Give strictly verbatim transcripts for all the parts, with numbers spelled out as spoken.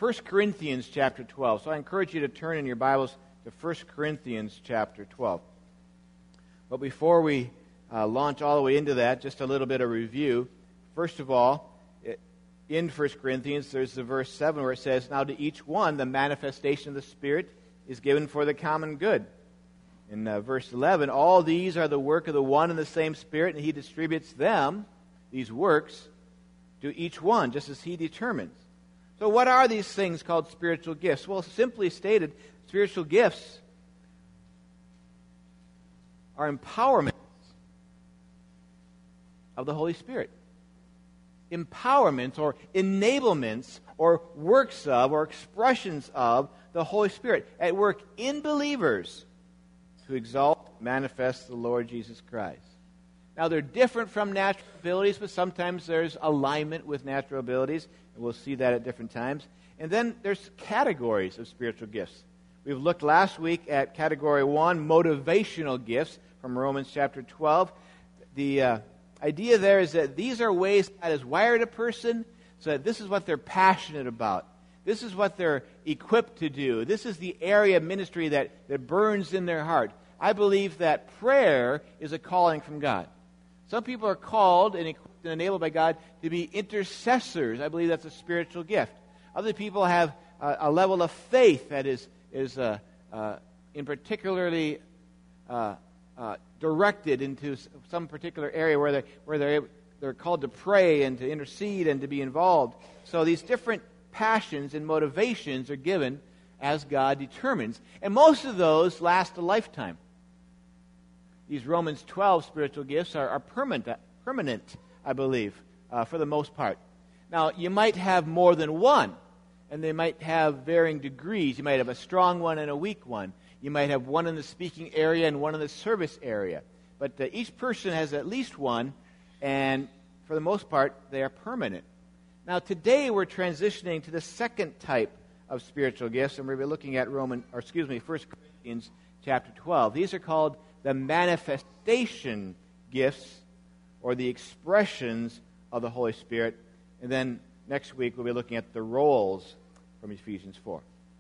First Corinthians chapter twelve. So I encourage you to turn in your Bibles to First Corinthians chapter twelve. But before we uh, launch all the way into that, just a little bit of review. First of all, it, in First Corinthians, there's the verse seven where it says, "Now to each one the manifestation of the Spirit is given for the common good." In uh, verse eleven, "All these are the work of the one and the same Spirit, and He distributes them," these works, "to each one, just as He determines." So what are these things called spiritual gifts? Well, simply stated, spiritual gifts are empowerments of the Holy Spirit. Empowerments or enablements or works of or expressions of the Holy Spirit at work in believers to exalt, manifest the Lord Jesus Christ. Now, they're different from natural abilities, but sometimes there's alignment with natural abilities, and we'll see that at different times. And then there's categories of spiritual gifts. We've looked last week at category one, motivational gifts, from Romans chapter twelve. The uh, idea there is that these are ways God has wired a person so that this is what they're passionate about. This is what they're equipped to do. This is the area of ministry that, that burns in their heart. I believe that prayer is a calling from God. Some people are called and equipped and enabled by God to be intercessors. I believe that's a spiritual gift. Other people have a, a level of faith that is is uh, uh, in particularly uh, uh, directed into some particular area where they where they they're called to pray and to intercede and to be involved. So these different passions and motivations are given as God determines, and most of those last a lifetime. These Romans twelve spiritual gifts are, are permanent, permanent, I believe, uh, for the most part. Now, you might have more than one, and they might have varying degrees. You might have a strong one and a weak one. You might have one in the speaking area and one in the service area. But uh, each person has at least one, and for the most part, they are permanent. Now, today we're transitioning to the second type of spiritual gifts, and we'll be looking at Roman, or excuse me, First Corinthians chapter twelve. These are called the manifestation gifts, or the expressions of the Holy Spirit. And then next week we'll be looking at the roles from Ephesians four.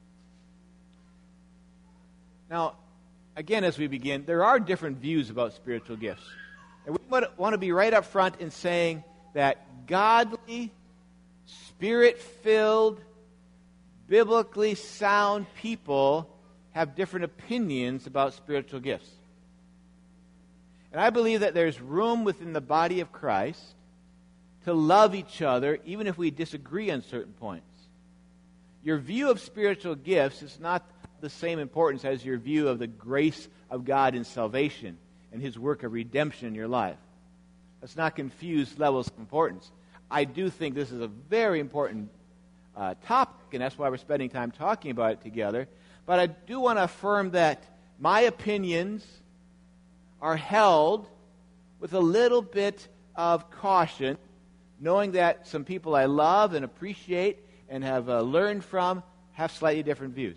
Now, again, as we begin, there are different views about spiritual gifts. And we want to be right up front in saying that godly, Spirit-filled, biblically sound people have different opinions about spiritual gifts. And I believe that there's room within the body of Christ to love each other, even if we disagree on certain points. Your view of spiritual gifts is not the same importance as your view of the grace of God in salvation and His work of redemption in your life. Let's not confuse levels of importance. I do think this is a very important uh, topic, and that's why we're spending time talking about it together. But I do want to affirm that my opinions are held with a little bit of caution, knowing that some people I love and appreciate and have uh, learned from have slightly different views.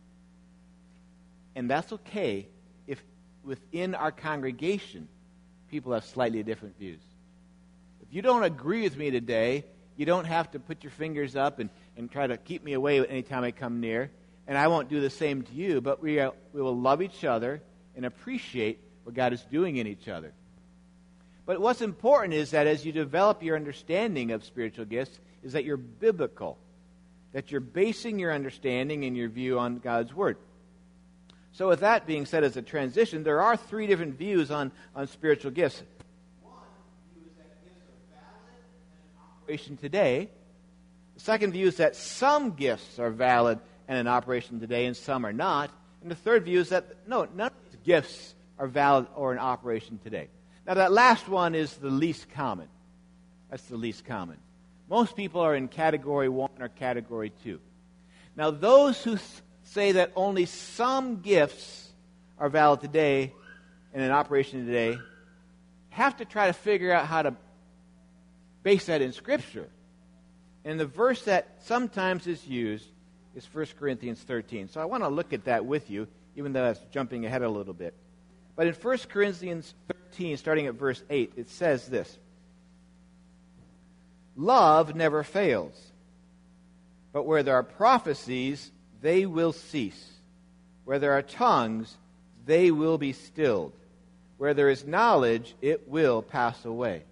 And that's okay if within our congregation people have slightly different views. If you don't agree with me today, you don't have to put your fingers up and, and try to keep me away anytime I come near, and I won't do the same to you, but we, are, we will love each other and appreciate what God is doing in each other. But what's important is that as you develop your understanding of spiritual gifts, is that you're biblical, that you're basing your understanding and your view on God's Word. So with that being said as a transition, there are three different views on, on spiritual gifts. One view is that gifts are valid and in operation today. The second view is that some gifts are valid and in operation today and some are not. And the third view is that, no, none of these gifts are valid or in operation today. Now, that last one is the least common. That's the least common. Most people are in category one or category two. Now, those who say that only some gifts are valid today and in operation today have to try to figure out how to base that in Scripture. And the verse that sometimes is used is First Corinthians thirteen. So I want to look at that with you, even though that's jumping ahead a little bit. But in First Corinthians thirteen, starting at verse eight, it says this: "Love never fails. But where there are prophecies, they will cease. Where there are tongues, they will be stilled. Where there is knowledge, it will pass away.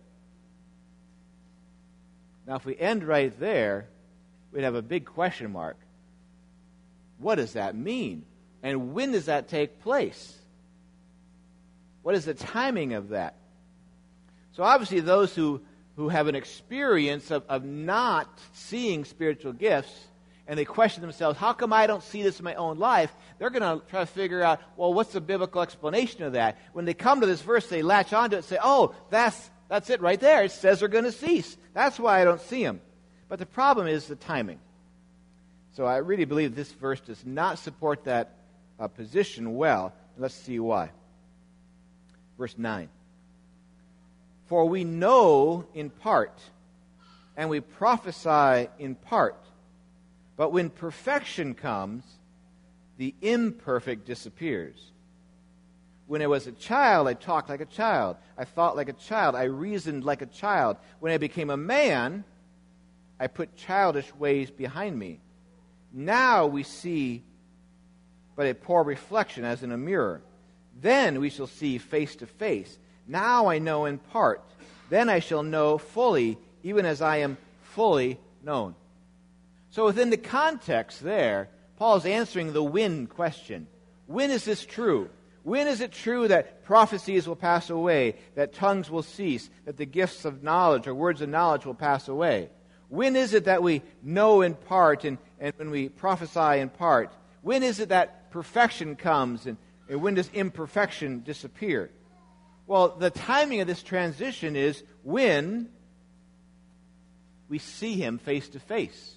Now, if we end right there, we'd have a big question mark. What does that mean? And when does that take place? What is the timing of that? So obviously those who, who have an experience of, of not seeing spiritual gifts, and they question themselves, how come I don't see this in my own life? They're going to try to figure out, well, what's the biblical explanation of that? When they come to this verse, they latch onto it and say, oh, that's, that's it right there. It says they're going to cease. That's why I don't see them. But the problem is the timing. So I really believe this verse does not support that uh, position well. Let's see why. Verse nine. For we know in part, and we prophesy in part. But when perfection comes, the imperfect disappears. When I was a child, I talked like a child. I thought like a child. I reasoned like a child. When I became a man, I put childish ways behind me. Now we see but a poor reflection as in a mirror. Then we shall see face to face. Now I know in part. Then I shall know fully, even as I am fully known. So within the context there, Paul is answering the when question. When is this true? When is it true that prophecies will pass away, that tongues will cease, that the gifts of knowledge or words of knowledge will pass away? When is it that we know in part and, and when we prophesy in part? When is it that perfection comes and, and when does imperfection disappear? Well, the timing of this transition is when we see him face to face.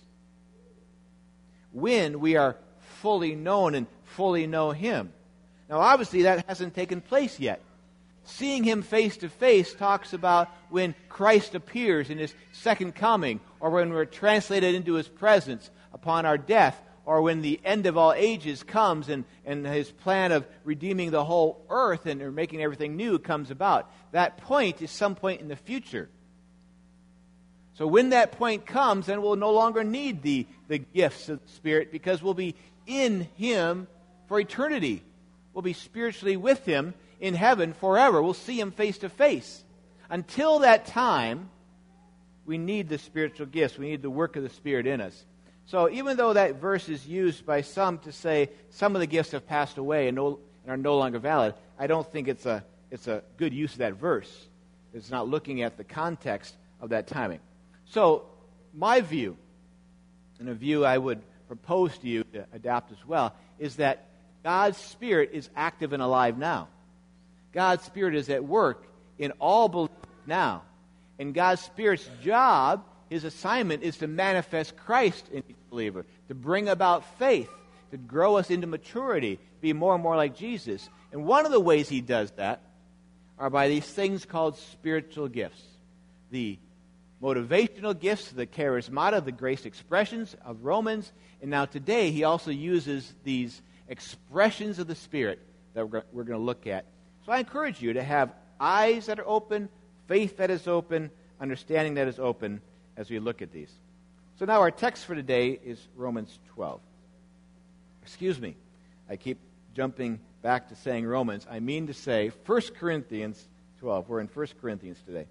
When we are fully known and fully know him. Now, obviously, that hasn't taken place yet. Seeing him face to face talks about when Christ appears in his second coming, or when we're translated into his presence upon our death, or when the end of all ages comes and, and his plan of redeeming the whole earth and or making everything new comes about. That point is some point in the future. So when that point comes, then we'll no longer need the, the gifts of the Spirit because we'll be in him for eternity. We'll be spiritually with him in heaven forever. We'll see him face to face. Until that time, we need the spiritual gifts. We need the work of the Spirit in us. So even though that verse is used by some to say some of the gifts have passed away and, no, and are no longer valid, I don't think it's a, it's a good use of that verse. It's not looking at the context of that timing. So my view, and a view I would propose to you to adapt as well, is that God's Spirit is active and alive now. God's Spirit is at work in all believers now. And God's Spirit's job, his assignment, is to manifest Christ in each believer, to bring about faith, to grow us into maturity, be more and more like Jesus. And one of the ways he does that are by these things called spiritual gifts. The motivational gifts, the charismata, the grace expressions of Romans. And now today he also uses these expressions of the Spirit that we're going to look at. So I encourage you to have eyes that are open, faith that is open, understanding that is open as we look at these. So now our text for today is Romans twelve. Excuse me. I keep jumping back to saying Romans. I mean to say First Corinthians twelve. We're in First Corinthians today.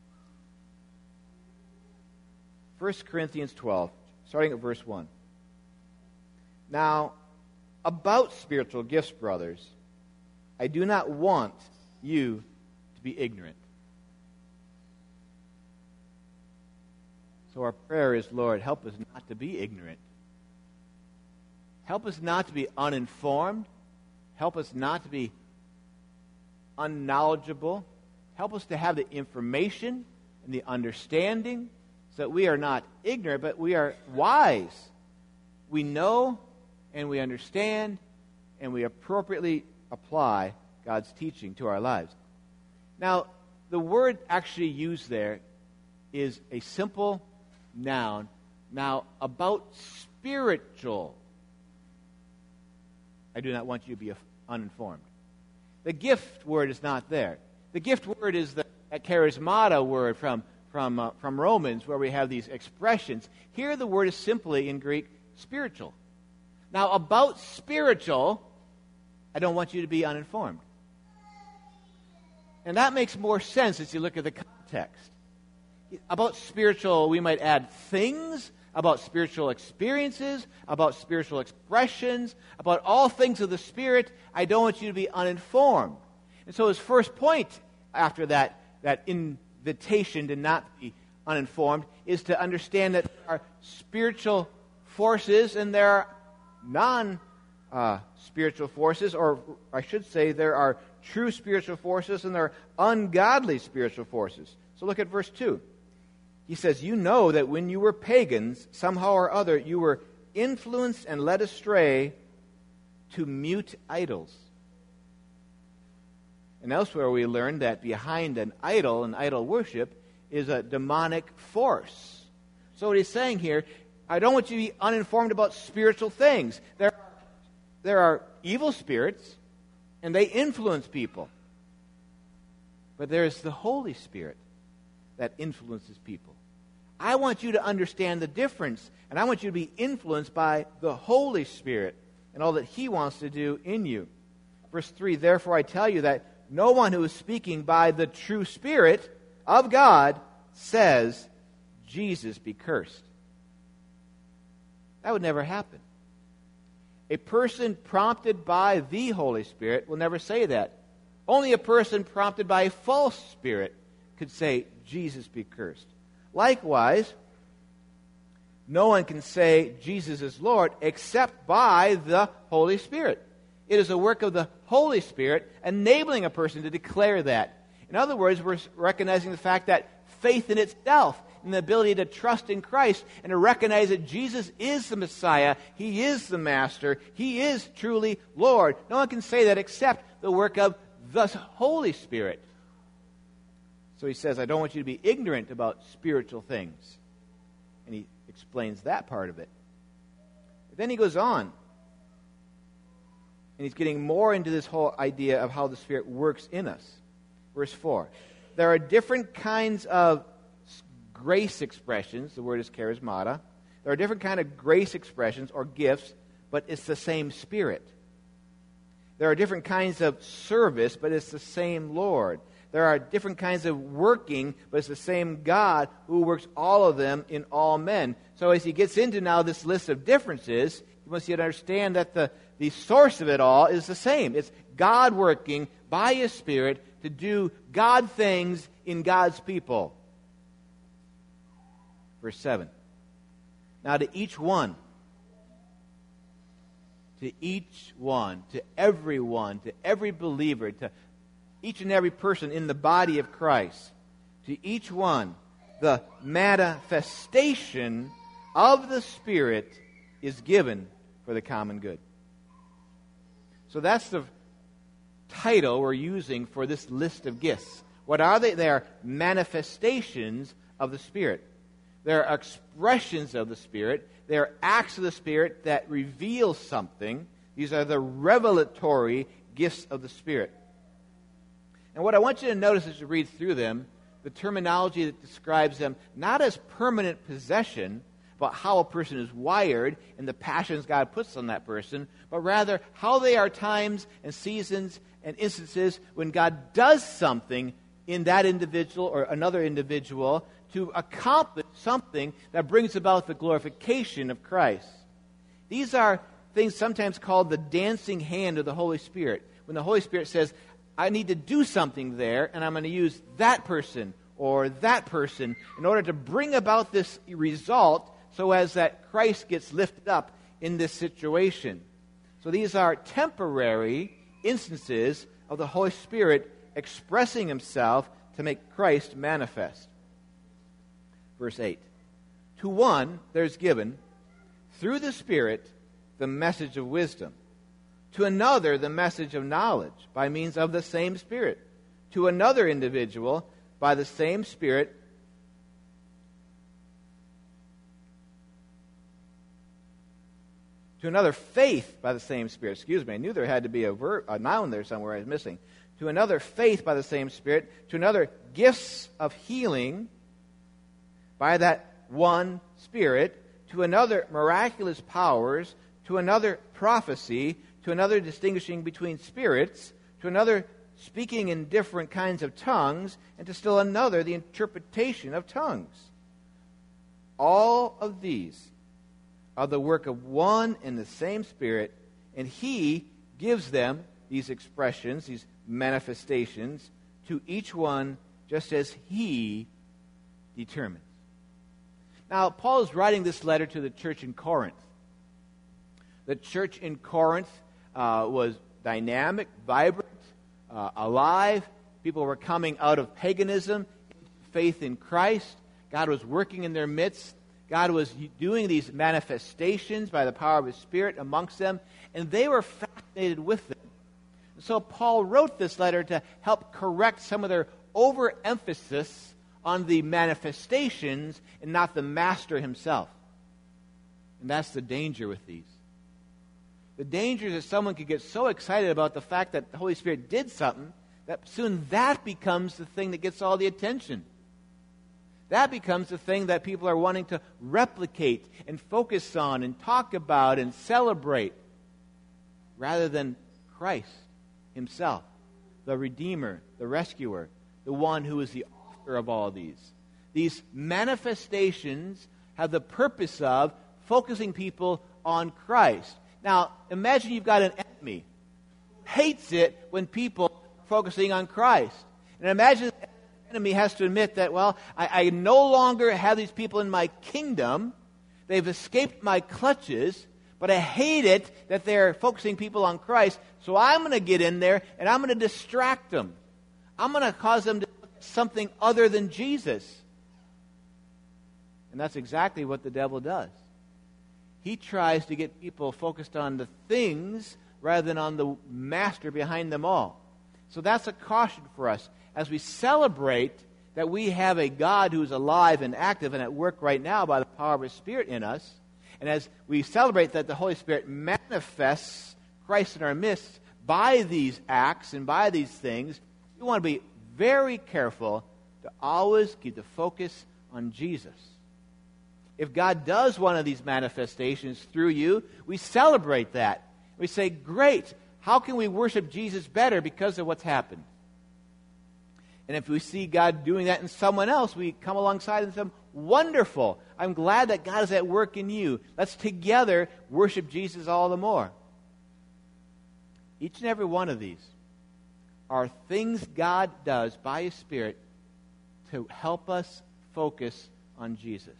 First Corinthians twelve, starting at verse one. Now, about spiritual gifts, brothers, I do not want you to be ignorant. So our prayer is, Lord, help us not to be ignorant. Help us not to be uninformed. Help us not to be unknowledgeable. Help us to have the information and the understanding so that we are not ignorant, but we are wise. We know and we understand and we appropriately apply God's teaching to our lives. Now, the word actually used there is a simple noun. Now, about spiritual, I do not want you to be uninformed. The gift word is not there. The gift word is the charismata word from, from, uh, from Romans where we have these expressions. Here the word is simply, in Greek, spiritual. Now, about spiritual, I don't want you to be uninformed. And that makes more sense as you look at the context. About spiritual, we might add things, about spiritual experiences, about spiritual expressions, about all things of the Spirit. I don't want you to be uninformed. And so his first point after that, that invitation to not be uninformed is to understand that there are spiritual forces and there are non-spiritual uh, forces, or I should say there are true spiritual forces and there are ungodly spiritual forces. So look at verse two. He says, you know that when you were pagans, somehow or other, you were influenced and led astray to mute idols. And elsewhere we learned that behind an idol, an idol worship, is a demonic force. So what he's saying here, I don't want you to be uninformed about spiritual things. There, there are evil spirits, and they influence people. But there is the Holy Spirit that influences people. I want you to understand the difference, and I want you to be influenced by the Holy Spirit and all that He wants to do in you. Verse three, therefore I tell you that no one who is speaking by the true Spirit of God says, Jesus be cursed. That would never happen. A person prompted by the Holy Spirit will never say that. Only a person prompted by a false spirit could say, Jesus be cursed. Likewise, no one can say Jesus is Lord except by the Holy Spirit. It is a work of the Holy Spirit enabling a person to declare that. In other words, we're recognizing the fact that faith in itself, and the ability to trust in Christ and to recognize that Jesus is the Messiah, He is the Master, He is truly Lord. No one can say that except the work of the Holy Spirit. So he says, I don't want you to be ignorant about spiritual things. And he explains that part of it. But then he goes on. And he's getting more into this whole idea of how the Spirit works in us. Verse four. There are different kinds of grace expressions. The word is charismata. There are different kinds of grace expressions or gifts, but it's the same Spirit. There are different kinds of service, but it's the same Lord. There are different kinds of working, but it's the same God who works all of them in all men. So as he gets into now this list of differences, he wants you to understand that the, the source of it all is the same. It's God working by His Spirit to do God things in God's people. Verse seven. Now to each one, to each one, to everyone, to every believer, to each and every person in the body of Christ, to each one, the manifestation of the Spirit is given for the common good. So that's the title we're using for this list of gifts. What are they? They are manifestations of the Spirit. They're expressions of the Spirit. They're acts of the Spirit that reveal something. These are the revelatory gifts of the Spirit. And what I want you to notice as you read through them, the terminology that describes them not as permanent possession, but how a person is wired and the passions God puts on that person, but rather how they are times and seasons and instances when God does something in that individual or another individual to accomplish something that brings about the glorification of Christ. These are things sometimes called the dancing hand of the Holy Spirit. When the Holy Spirit says, I need to do something there, and I'm going to use that person or that person in order to bring about this result so as that Christ gets lifted up in this situation. So these are temporary instances of the Holy Spirit expressing Himself to make Christ manifest. Verse eight. To one there's given, through the Spirit, the message of wisdom. To another, the message of knowledge by means of the same Spirit. To another individual, by the same Spirit, to another, faith by the same Spirit. Excuse me, I knew there had to be a, verb, a noun there somewhere I was missing. To another, faith by the same Spirit. To another, gifts of healing. by that one Spirit, to another miraculous powers, to another prophecy, to another distinguishing between spirits, to another speaking in different kinds of tongues, and to still another the interpretation of tongues. All of these are the work of one and the same Spirit, and He gives them these expressions, these manifestations, to each one just as He determines. Now, Paul is writing this letter to the church in Corinth. The church in Corinth uh, was dynamic, vibrant, uh, alive. People were coming out of paganism, faith in Christ. God was working in their midst. God was doing these manifestations by the power of His Spirit amongst them, and they were fascinated with them. So Paul wrote this letter to help correct some of their overemphasis on the manifestations and not the master himself. And that's the danger with these. The danger is that someone could get so excited about the fact that the Holy Spirit did something that soon that becomes the thing that gets all the attention. That becomes the thing that people are wanting to replicate and focus on and talk about and celebrate, rather than Christ Himself, the Redeemer, the Rescuer, the one who is the author of all these. These manifestations have the purpose of focusing people on Christ. Now, imagine you've got an enemy who hates it when people are focusing on Christ. And imagine the enemy has to admit that, well, I, I no longer have these people in my kingdom. They've escaped my clutches, but I hate it that they're focusing people on Christ, so I'm going to get in there and I'm going to distract them. I'm going to cause them to look at something other than Jesus. And that's exactly what the devil does. He tries to get people focused on the things rather than on the master behind them all. So that's a caution for us as we celebrate that we have a God who is alive and active and at work right now by the power of His Spirit in us. And as we celebrate that the Holy Spirit manifests Christ in our midst by these acts and by these things, we want to be very careful to always keep the focus on Jesus. If God does one of these manifestations through you, we celebrate that. We say, great, how can we worship Jesus better because of what's happened? And if we see God doing that in someone else, we come alongside and say, wonderful, I'm glad that God is at work in you. Let's together worship Jesus all the more. Each and every one of these are things God does by His Spirit to help us focus on Jesus.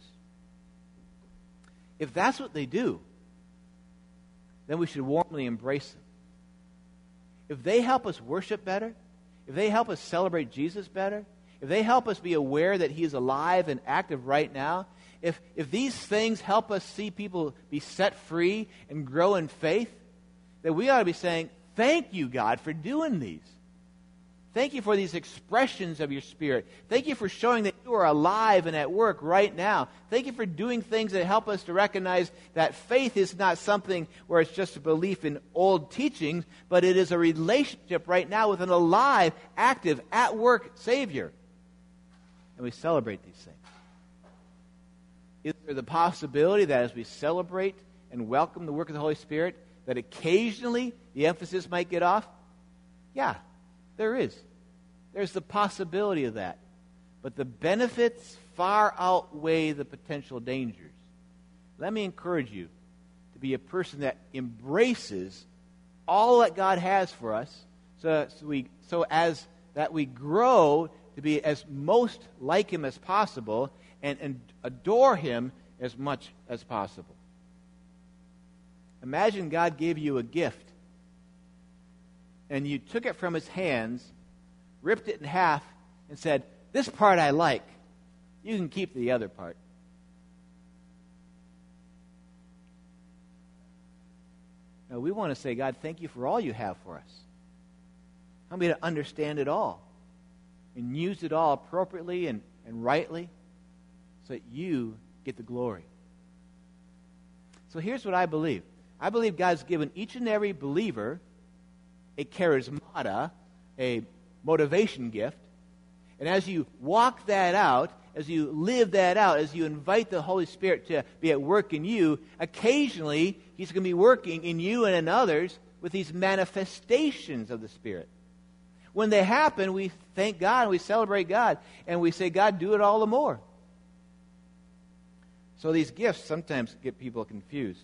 If that's what they do, then we should warmly embrace them. If they help us worship better, if they help us celebrate Jesus better, if they help us be aware that He is alive and active right now, if, if these things help us see people be set free and grow in faith, then we ought to be saying, thank you, God, for doing these. Thank you for these expressions of your Spirit. Thank you for showing that you are alive and at work right now. Thank you for doing things that help us to recognize that faith is not something where it's just a belief in old teachings, but it is a relationship right now with an alive, active, at work Savior. And we celebrate these things. Is there the possibility that as we celebrate and welcome the work of the Holy Spirit, that occasionally the emphasis might get off? Yeah. There is. There's the possibility of that. But the benefits far outweigh the potential dangers. Let me encourage you to be a person that embraces all that God has for us, so, so, we, so as that we grow to be as most like Him as possible and, and adore Him as much as possible. Imagine God gave you a gift, and you took it from His hands, ripped it in half, and said, this part I like. You can keep the other part. Now, we want to say, God, thank you for all you have for us. Help me to understand it all and use it all appropriately and, and rightly so that you get the glory. So here's what I believe. I believe God's given each and every believer a charismata, a motivation gift. And as you walk that out, as you live that out, as you invite the Holy Spirit to be at work in you, occasionally He's going to be working in you and in others with these manifestations of the Spirit. When they happen, we thank God and we celebrate God, and we say, God, do it all the more. So these gifts sometimes get people confused.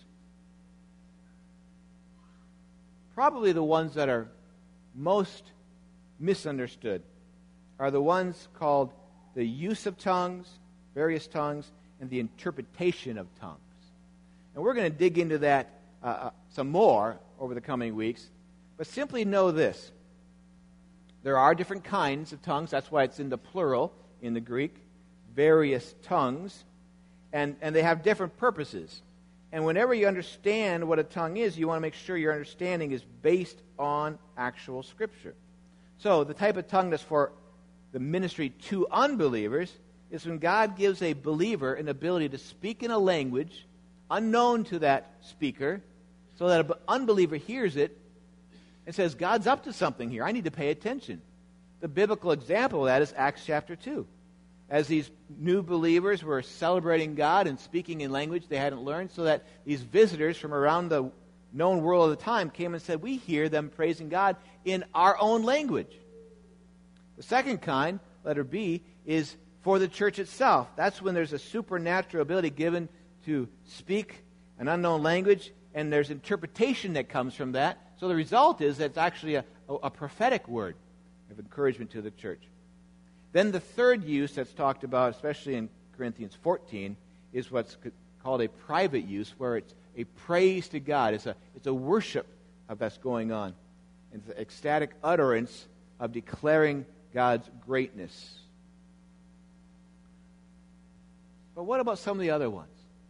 Probably the ones that are most misunderstood are the ones called the use of tongues, various tongues, and the interpretation of tongues. And we're going to dig into that uh, some more over the coming weeks. But simply know this. There are different kinds of tongues. That's why it's in the plural in the Greek. Various tongues. And, and they have different purposes. And whenever you understand what a tongue is, you want to make sure your understanding is based on actual Scripture. So the type of tongue that's for the ministry to unbelievers is when God gives a believer an ability to speak in a language unknown to that speaker, so that an unbeliever hears it and says, God's up to something here. I need to pay attention. The biblical example of that is Acts chapter two. As these new believers were celebrating God and speaking in language they hadn't learned, so that these visitors from around the known world of the time came and said, we hear them praising God in our own language. The second kind, letter B, is for the church itself. That's when there's a supernatural ability given to speak an unknown language, and there's interpretation that comes from that. So the result is that it's actually a, a prophetic word of encouragement to the church. Then the third use that's talked about, especially in Corinthians fourteen, is what's called a private use, where it's a praise to God. It's a, it's a worship of that's going on. It's the ecstatic utterance of declaring God's greatness. But what about some of the other ones?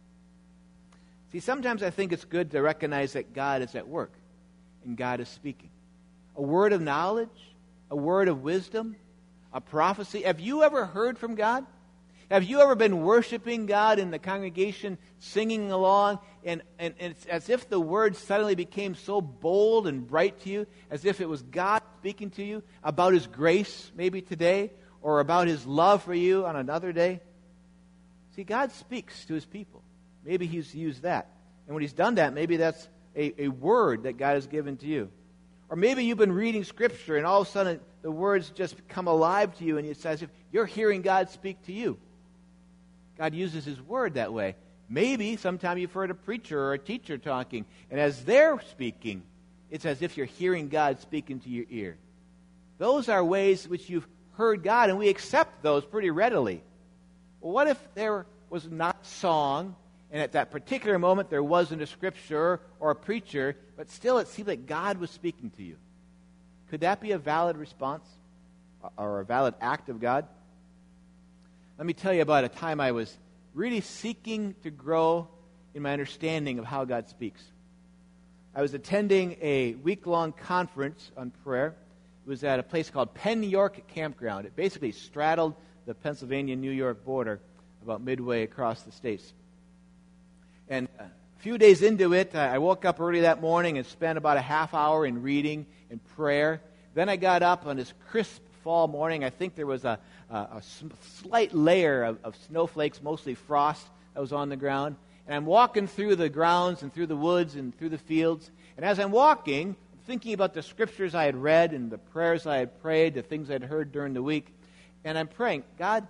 See, sometimes I think it's good to recognize that God is at work and God is speaking. A word of knowledge, a word of wisdom, a prophecy. Have you ever heard from God? Have you ever been worshiping God in the congregation, singing along, and, and, and it's as if the words suddenly became so bold and bright to you, as if it was God speaking to you about His grace maybe today, or about His love for you on another day? See, God speaks to His people. Maybe He's used that. And when He's done that, maybe that's a, a word that God has given to you. Or maybe you've been reading Scripture and all of a sudden the words just come alive to you, and it's as if you're hearing God speak to you. God uses His word that way. Maybe sometime you've heard a preacher or a teacher talking, and as they're speaking, it's as if you're hearing God speaking to your ear. Those are ways which you've heard God, and we accept those pretty readily. Well, what if there was not song, and at that particular moment there wasn't a scripture or a preacher, but still it seemed like God was speaking to you? Could that be a valid response or a valid act of God? Let me tell you about a time I was really seeking to grow in my understanding of how God speaks. I was attending a week-long conference on prayer. It was at a place called Penn York Campground. It basically straddled the Pennsylvania-New York border about midway across the states. And a few days into it, I woke up early that morning and spent about a half hour in reading and prayer. Then I got up on this crisp fall morning. I think there was a, a, a slight layer of, of snowflakes, mostly frost, that was on the ground. And I'm walking through the grounds and through the woods and through the fields. And as I'm walking, I'm thinking about the scriptures I had read and the prayers I had prayed, the things I'd heard during the week. And I'm praying, God,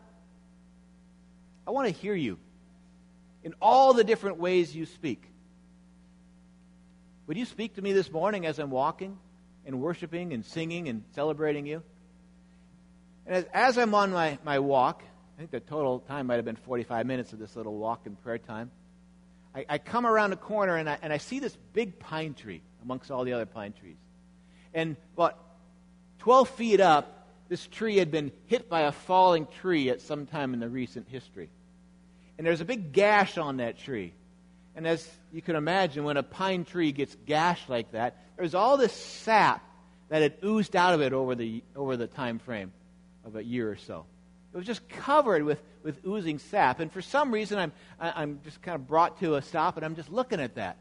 I want to hear you in all the different ways you speak. Would you speak to me this morning as I'm walking and worshiping and singing and celebrating you? And as, as I'm on my, my walk, I think the total time might have been forty-five minutes of this little walk and prayer time, I, I come around a corner and I, and I see this big pine tree amongst all the other pine trees. And about twelve feet up, this tree had been hit by a falling tree at some time in the recent history. And there's a big gash on that tree. And as you can imagine, when a pine tree gets gashed like that, there's all this sap that had oozed out of it over the over the time frame of a year or so. It was just covered with, with oozing sap. And for some reason, I'm I'm just kind of brought to a stop, and I'm just looking at that.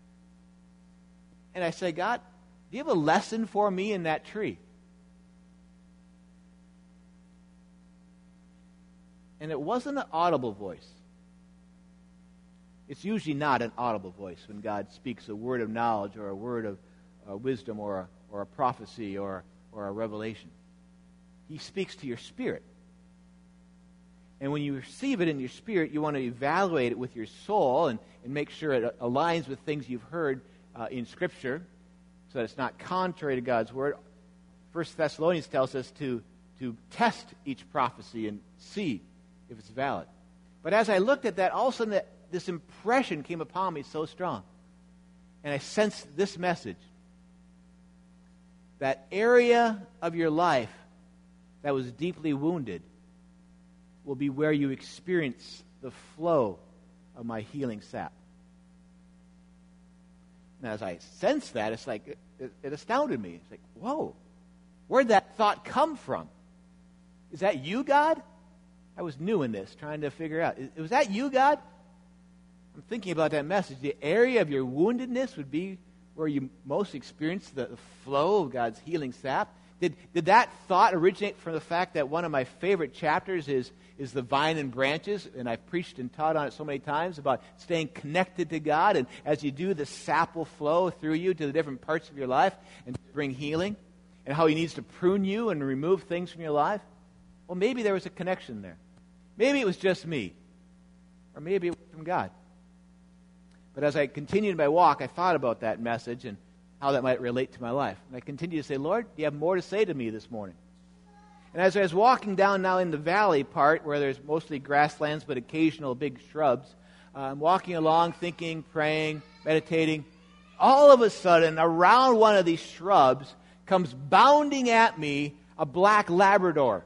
And I say, God, do you have a lesson for me in that tree? And it wasn't an audible voice. It's usually not an audible voice when God speaks a word of knowledge or a word of uh, wisdom or a, or a prophecy or, or a revelation. He speaks to your spirit. And when you receive it in your spirit, you want to evaluate it with your soul and, and make sure it aligns with things you've heard uh, in Scripture so that it's not contrary to God's Word. First Thessalonians tells us to, to test each prophecy and see if it's valid. But as I looked at that, all of a sudden that, this impression came upon me so strong. And I sensed this message. That area of your life that was deeply wounded will be where you experience the flow of my healing sap. And as I sensed that, it's like, it, it, it astounded me. It's like, whoa, where'd that thought come from? Is that you, God? I was new in this, trying to figure out. Is, was that you, God? I'm thinking about that message. The area of your woundedness would be where you most experience the, the flow of God's healing sap. Did, did that thought originate from the fact that one of my favorite chapters is, is the vine and branches, and I've preached and taught on it so many times about staying connected to God, and as you do, the sap will flow through you to the different parts of your life and bring healing, and how He needs to prune you and remove things from your life? Well, maybe there was a connection there. Maybe it was just me, or maybe it was from God. But as I continued my walk, I thought about that message and how that might relate to my life. And I continued to say, Lord, do you have more to say to me this morning? And as I was walking down now in the valley part, where there's mostly grasslands but occasional big shrubs, uh, I'm walking along thinking, praying, meditating. All of a sudden, around one of these shrubs comes bounding at me a black Labrador.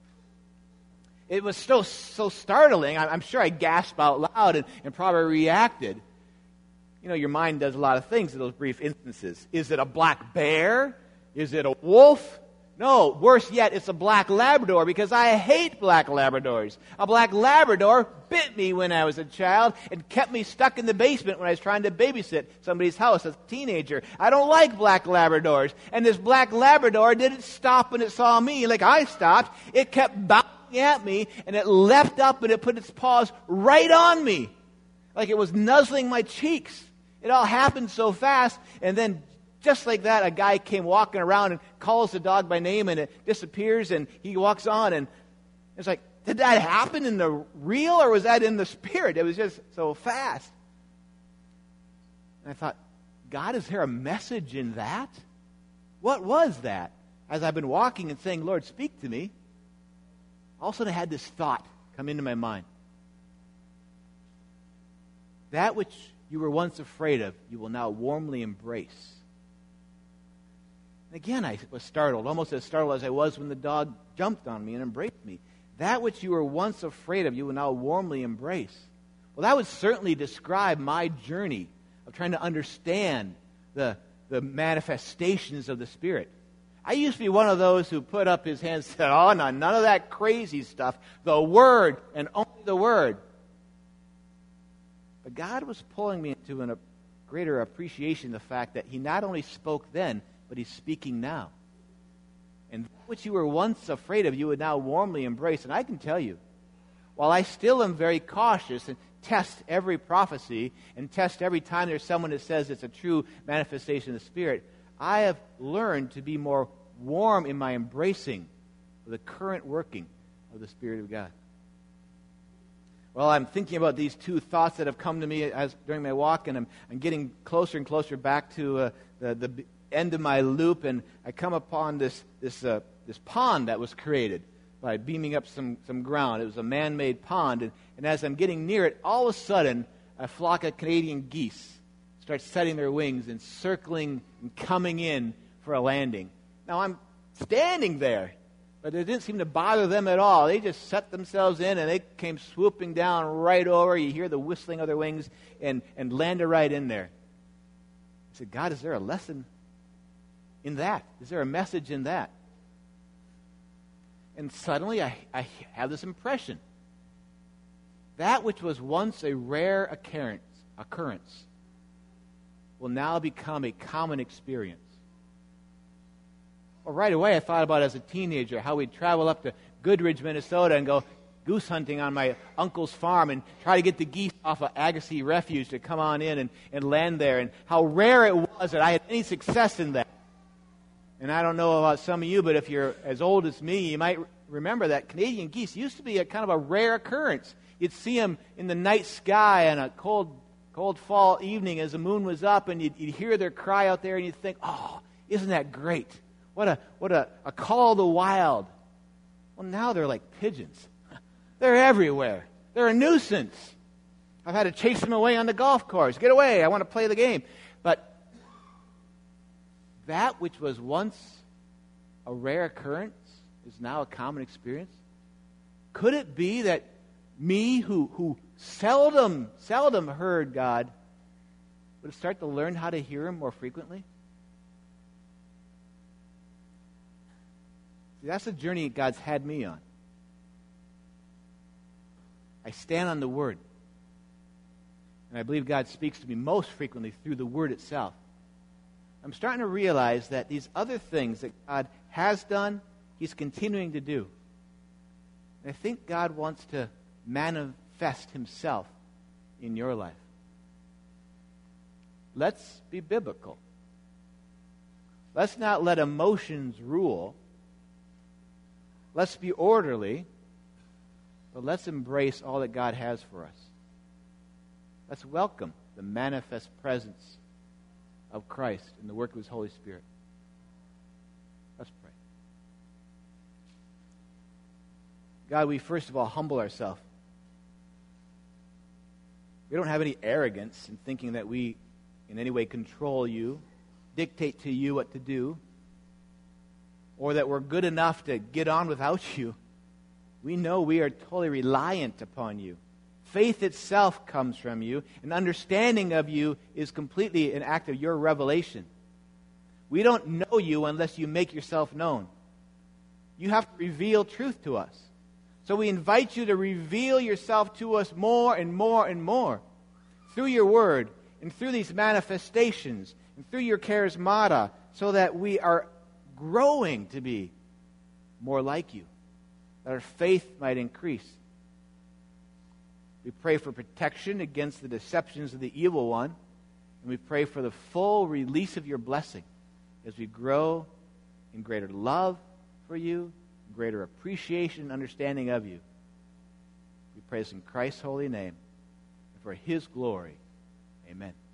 It was so, so startling. I'm sure I gasped out loud and, and probably reacted. You know, your mind does a lot of things in those brief instances. Is it a black bear? Is it a wolf? No, worse yet, it's a black Labrador, because I hate black Labradors. A black Labrador bit me when I was a child and kept me stuck in the basement when I was trying to babysit somebody's house as a teenager. I don't like black Labradors. And this black Labrador didn't stop when it saw me like I stopped. It kept bounding at me, and it leapt up and it put its paws right on me, like it was nuzzling my cheeks. It all happened so fast, and then just like that, a guy came walking around and calls the dog by name, and it disappears, and he walks on, and it's like, did that happen in the real, or was that in the spirit? It was just so fast. And I thought, God, is there a message in that? What was that? As I've been walking and saying, Lord, speak to me, all of a sudden I had this thought come into my mind. That which you were once afraid of, you will now warmly embrace. And again, I was startled, almost as startled as I was when the dog jumped on me and embraced me. That which you were once afraid of, you will now warmly embrace. Well, that would certainly describe my journey of trying to understand the, the manifestations of the Spirit. I used to be one of those who put up his hands and said, oh, no, none of that crazy stuff. The Word and only the Word. But God was pulling me into a greater appreciation of the fact that He not only spoke then, but He's speaking now. And that which you were once afraid of, you would now warmly embrace. And I can tell you, while I still am very cautious and test every prophecy and test every time there's someone that says it's a true manifestation of the Spirit, I have learned to be more warm in my embracing of the current working of the Spirit of God. Well, I'm thinking about these two thoughts that have come to me as during my walk, and I'm, I'm getting closer and closer back to uh, the, the end of my loop, and I come upon this this uh, this pond that was created by beaming up some, some ground. It was a man-made pond, and, and as I'm getting near it, all of a sudden, a flock of Canadian geese start setting their wings and circling and coming in for a landing. Now, I'm standing there, but it didn't seem to bother them at all. They just set themselves in, and they came swooping down right over. You hear the whistling of their wings, and, and landed right in there. I said, God, is there a lesson in that? Is there a message in that? And suddenly I, I have this impression. That which was once a rare occurrence, occurrence will now become a common experience. Well, right away I thought about as a teenager how we'd travel up to Goodridge, Minnesota and go goose hunting on my uncle's farm and try to get the geese off of Agassiz Refuge to come on in and, and land there, and how rare it was that I had any success in that. And I don't know about some of you, but if you're as old as me, you might remember that Canadian geese used to be a kind of a rare occurrence. You'd see them in the night sky on a cold, cold fall evening as the moon was up, and you'd, you'd hear their cry out there, and you'd think, oh, isn't that great? What a what a, a call of the wild. Well, now they're like pigeons. They're everywhere. They're a nuisance. I've had to chase them away on the golf course. Get away, I want to play the game. But that which was once a rare occurrence is now a common experience. Could it be that me, who, who seldom, seldom heard God, would start to learn how to hear Him more frequently? See, that's the journey God's had me on. I stand on the Word. And I believe God speaks to me most frequently through the Word itself. I'm starting to realize that these other things that God has done, He's continuing to do. And I think God wants to manifest Himself in your life. Let's be biblical. Let's not let emotions rule. Let's be orderly, but let's embrace all that God has for us. Let's welcome the manifest presence of Christ in the work of His Holy Spirit. Let's pray. God, we first of all humble ourselves. We don't have any arrogance in thinking that we in any way control You, dictate to You what to do, or that we're good enough to get on without You. We know we are totally reliant upon You. Faith itself comes from You, and understanding of You is completely an act of Your revelation. We don't know You unless You make Yourself known. You have to reveal truth to us. So we invite You to reveal Yourself to us more and more and more through Your Word and through these manifestations and through Your charismata, so that we are growing to be more like You, that our faith might increase. We pray for protection against the deceptions of the evil one, and we pray for the full release of Your blessing as we grow in greater love for You, greater appreciation and understanding of You. We pray this in Christ's holy name and for His glory. Amen.